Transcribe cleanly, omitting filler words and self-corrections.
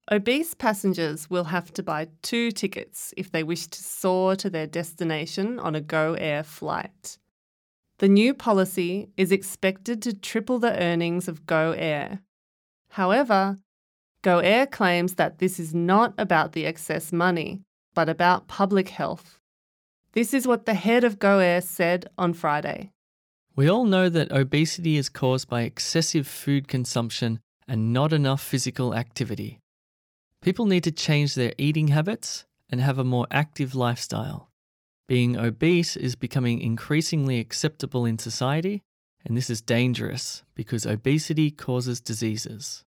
Obese passengers will have to buy 2 tickets if they wish to soar to their destination on a GoAir flight. The new policy is expected to triple the earnings of GoAir. However, GoAir claims that this is not about the excess money, but about public health. This is what the head of GoAir said on Friday. We all know that obesity is caused by excessive food consumption and not enough physical activity. People need to change their eating habits and have a more active lifestyle. Being obese is becoming increasingly acceptable in society, and this is dangerous because obesity causes diseases.